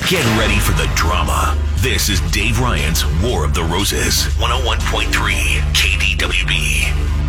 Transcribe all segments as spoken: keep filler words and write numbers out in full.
Get ready for the drama. This is Dave Ryan's War of the Roses, one oh one point three K D W B.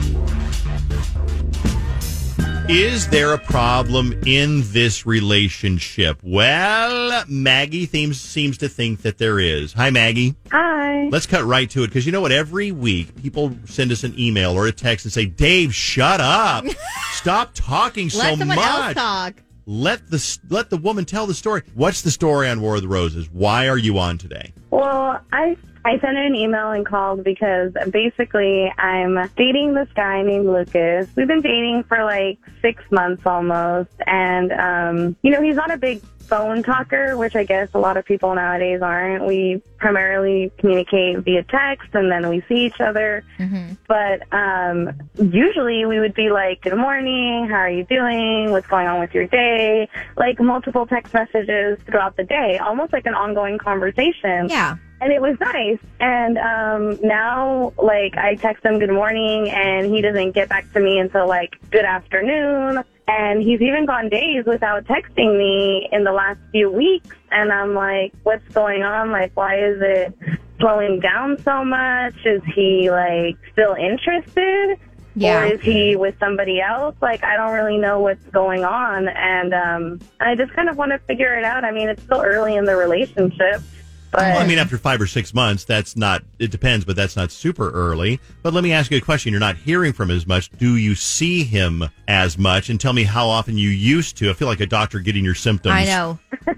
Is there a problem in this relationship? Well, Maggie seems, seems to think that there is. Hi, Maggie. Hi. Let's cut right to it, because you know what? Every week, people send us an email or a text and say, Dave, shut up. Stop talking so much. Let someone else talk. Let the, let the woman tell the story. What's the story on War of the Roses? Why are you on today? Well, I I sent an email and called because basically I'm dating this guy named Lucas. We've been dating for like six months almost. And, um, you know, he's not a big phone talker, which I guess a lot of people nowadays aren't. We primarily communicate via text and then we see each other. Mm-hmm. But um, usually we would be like, good morning, how are you doing? What's going on with your day? Like multiple text messages throughout the day, almost like an ongoing conversation. Yeah. And it was nice. And um, now, like, I text him good morning, and he doesn't get back to me until, like, good afternoon. And he's even gone days without texting me in the last few weeks. And I'm like, what's going on? Like, why is it slowing down so much? Is he, like, still interested? Yeah. Or is he with somebody else? Like, I don't really know what's going on. And um, I just kind of want to figure it out. I mean, it's still early in the relationship. But, well, I mean, after five or six months, that's not, it depends, but that's not super early. But let me ask you a question. You're not hearing from him as much. Do you see him as much? And tell me how often you used to. I feel like a doctor getting your symptoms. I know.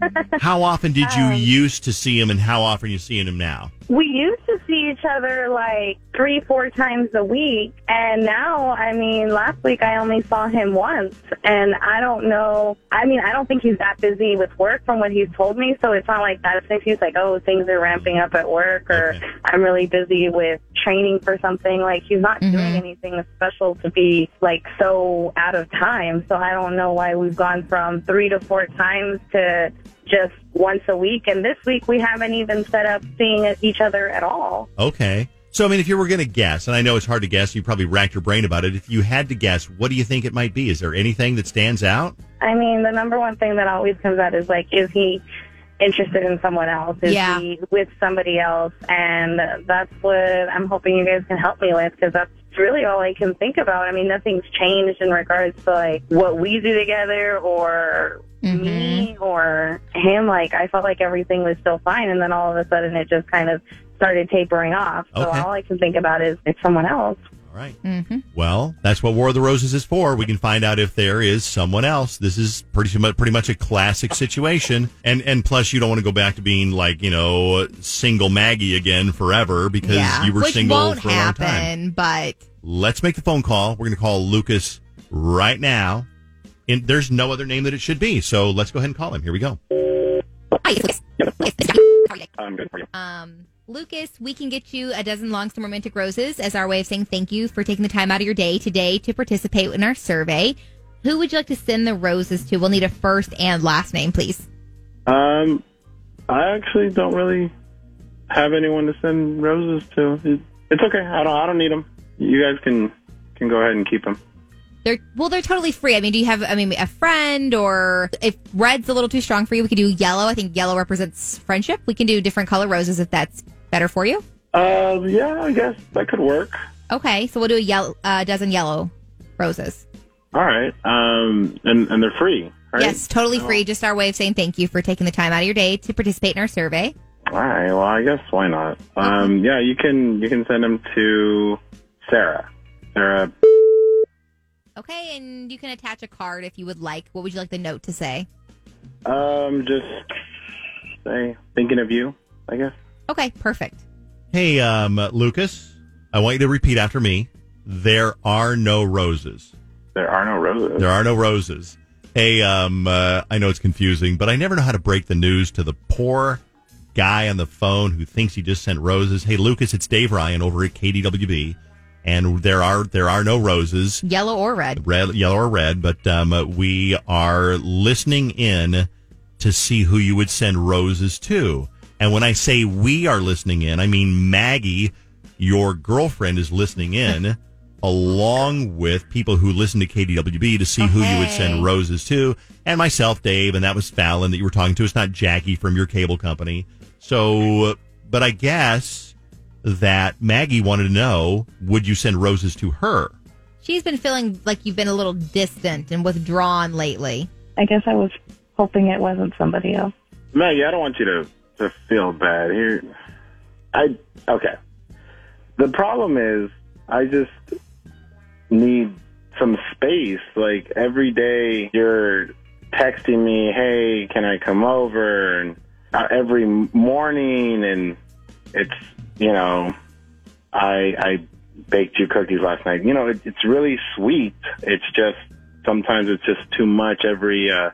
How often did you um, used to see him, and how often are you seeing him now? We used to see each other like three, four times a week. And now, I mean, last week I only saw him once. And I don't know. I mean, I don't think he's that busy with work from what he's told me. So it's not like that's an excuse like, oh, things are ramping up at work, or Okay. I'm really busy with training for something. Like, he's not Mm-hmm. doing anything special to be like so out of time. So I don't know why we've gone from three to four times to just once a week. And this week we haven't even set up seeing each other at all. Okay. So, I mean, if you were going to guess, and I know it's hard to guess, you probably racked your brain about it. If you had to guess, what do you think it might be? Is there anything that stands out? I mean, the number one thing that always comes out is like, is he interested in someone else? Is Yeah. he with somebody else? And that's what I'm hoping you guys can help me with, because that's really all I can think about. I mean, nothing's changed in regards to like what we do together, or Mm-hmm. me or him. Like, I felt like everything was still fine, and then all of a sudden it just kind of started tapering off. So Okay. all I can think about is it's someone else. All right. Mm-hmm. Well, that's what War of the Roses is for. We can find out if there is someone else. This is pretty much, pretty much a classic situation. And and plus, you don't want to go back to being like, you know, single Maggie again forever, because Yeah. you were Which single won't for a long time. happen, but Let's make the phone call. We're going to call Lucas right now. And there's no other name that it should be. So let's go ahead and call him. Here we go. Hi, it's Lucas. I'm good for you. Um, Lucas, we can get you a dozen long-stem romantic roses as our way of saying thank you for taking the time out of your day today to participate in our survey. Who would you like to send the roses to? We'll need a first and last name, please. Um, I actually don't really have anyone to send roses to. It, it's okay. I don't. I don't need them. You guys can can go ahead and keep them. They're well, they're totally free. I mean, do you have, I mean, a friend, or if red's a little too strong for you, we could do yellow. I think yellow represents friendship. We can do different color roses if that's better for you. Uh, yeah, I guess that could work. Okay, so we'll do a yellow, uh, dozen yellow roses. All right. Um, and and they're free, right? Yes, totally free. Just our way of saying thank you for taking the time out of your day to participate in our survey. All right. Well, I guess why not? Um, yeah, you can you can send them to Sarah. Sarah. Okay, and you can attach a card if you would like. What would you like the note to say? Um, just say thinking of you, I guess. Okay, perfect. Hey, um, Lucas, I want you to repeat after me. There are no roses. There are no roses. There are no roses. Hey, um, uh, I know it's confusing, but I never know how to break the news to the poor guy on the phone who thinks he just sent roses. Hey, Lucas, it's Dave Ryan over at K D W B, and there are there are no roses, Yellow or red. red, yellow or red, but um, uh, we are listening in to see who you would send roses to. And when I say we are listening in, I mean Maggie, your girlfriend, is listening in along with people who listen to K D W B to see who you would send roses to, and myself, Dave, and that was Fallon that you were talking to. It's not Jackie from your cable company. So, but I guess that Maggie wanted to know, would you send roses to her? She's been feeling like you've been a little distant and withdrawn lately. I guess I was hoping it wasn't somebody else. Maggie, I don't want you to, to feel bad here. I okay. The problem is, I just need some space. Like, every day you're texting me, hey, can I come over? And uh, every morning, and it's, you know, I I baked you cookies last night. You know, it, it's really sweet. It's just, sometimes it's just too much every, uh,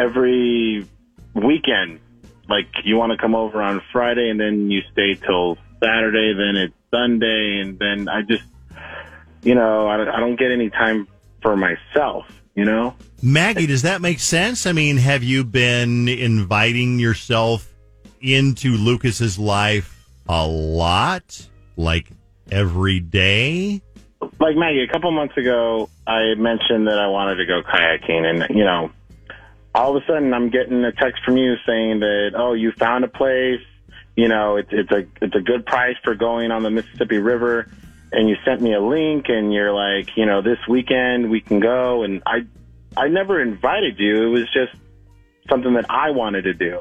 every weekend. Like, you want to come over on Friday, and then you stay till Saturday, then it's Sunday, and then I just, you know, I, I don't get any time for myself, you know? Maggie, does that make sense? I mean, have you been inviting yourself into Lucas's life a lot? Like, every day? Like, Maggie, a couple months ago, I mentioned that I wanted to go kayaking, and, you know, all of a sudden I'm getting a text from you saying that, oh, you found a place, you know, it's it's a it's a good price for going on the Mississippi River, and you sent me a link, and you're like, you know, this weekend we can go, and I I never invited you. It was just something that I wanted to do.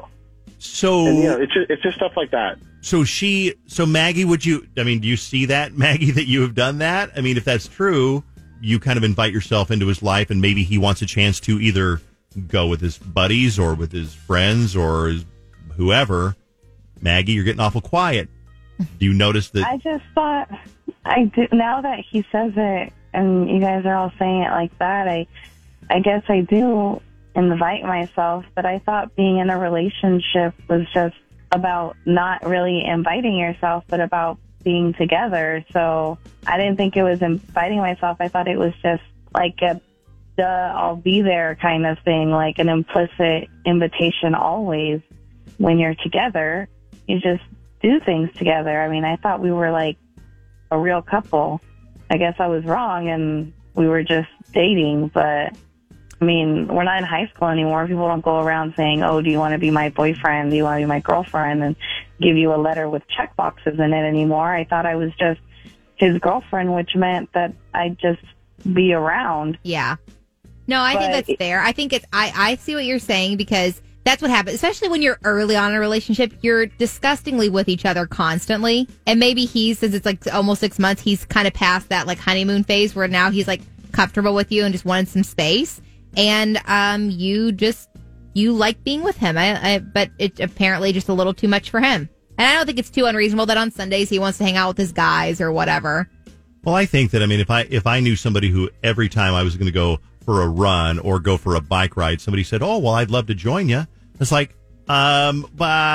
So, and, you know, it's just, it's just stuff like that. So she, so Maggie, would you, I mean, do you see that, Maggie, that you have done that? I mean, if that's true, you kind of invite yourself into his life, and maybe he wants a chance to either go with his buddies or with his friends or his whoever. Maggie, you're getting awful quiet. Do you notice that? I just thought, I did, now that he says it and you guys are all saying it like that, I, I guess I do invite myself, but I thought being in a relationship was just about not really inviting yourself, but about being together. So I didn't think it was inviting myself. I thought it was just like a duh, I'll be there kind of thing, like an implicit invitation always. When you're together, you just do things together. I mean, I thought we were like a real couple. I guess I was wrong and we were just dating, but I mean, we're not in high school anymore. People don't go around saying, oh, do you want to be my boyfriend? Do you want to be my girlfriend? And give you a letter with check boxes in it anymore. I thought I was just his girlfriend, which meant that I'd just be around. Yeah. No, I But think that's it- fair. I think it's, I, I see what you're saying, because that's what happens, especially when you're early on in a relationship. You're disgustingly with each other constantly. And maybe he's, since it's like almost six months, he's kind of past that like honeymoon phase where now he's like comfortable with you and just wanted some space. And um, you just, you like being with him. I, I, but it's apparently just a little too much for him. And I don't think it's too unreasonable that on Sundays he wants to hang out with his guys or whatever. Well, I think that, I mean, if I if I knew somebody who every time I was going to go for a run or go for a bike ride, somebody said, oh, well, I'd love to join you. It's like, um,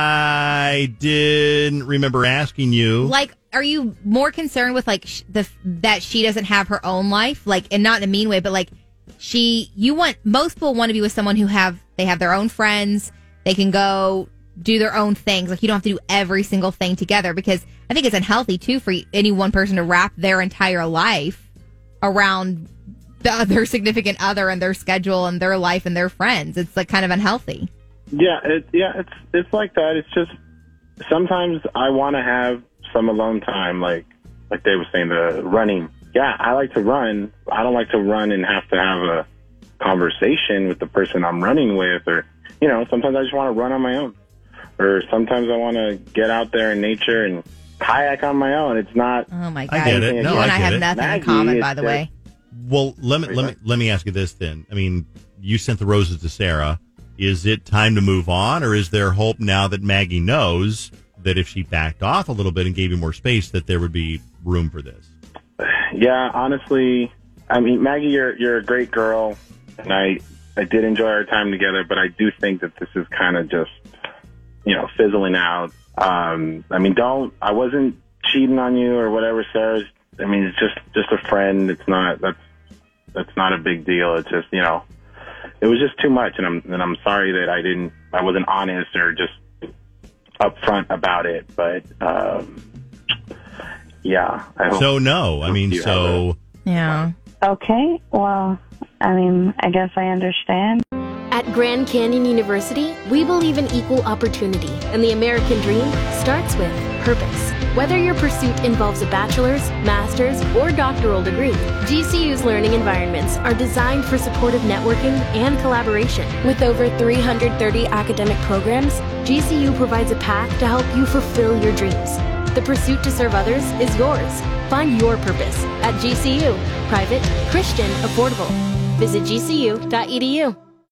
I didn't remember asking you. Like, are you more concerned with like sh- the that she doesn't have her own life, like, and not in a mean way, but like she, you want, most people want to be with someone who have, they have their own friends, they can go do their own things. Like, you don't have to do every single thing together, because I think it's unhealthy too for any one person to wrap their entire life around the other significant other and their schedule and their life and their friends. It's like kind of unhealthy. Yeah, it, yeah, it's it's like that. It's just sometimes I want to have some alone time, like like they were saying, the running. Yeah, I like to run. I don't like to run and have to have a conversation with the person I'm running with, or you know, sometimes I just want to run on my own, or sometimes I want to get out there in nature and kayak on my own. It's not. Oh my God! I get it. You No, and I I get have it. nothing Maggie, in common, by it's the just- way. Well, let me let me let me ask you this then. I mean, you sent the roses to Sarah. Is it time to move on, or is there hope now that Maggie knows that if she backed off a little bit and gave you more space, that there would be room for this? Yeah, honestly, I mean, Maggie, you're you're a great girl, and I I did enjoy our time together. But I do think that this is kind of just, you know, fizzling out. Um, I mean, don't I wasn't cheating on you or whatever, Sarah's. I mean, it's just just a friend. It's not that's that's not a big deal. It's just, you know, it was just too much, and I'm and I'm sorry that I didn't I wasn't honest or just upfront about it. But um, yeah, I hope. So no, I mean, you so Yeah. Okay, well, I mean, I guess I understand. At Grand Canyon University, we believe in equal opportunity, and the American dream starts with purpose. Whether your pursuit involves a bachelor's, master's, or doctoral degree, G C U's learning environments are designed for supportive networking and collaboration. With over three hundred thirty academic programs, G C U provides a path to help you fulfill your dreams. The pursuit to serve others is yours. Find your purpose at G C U. Private, Christian, affordable. Visit G C U dot E D U.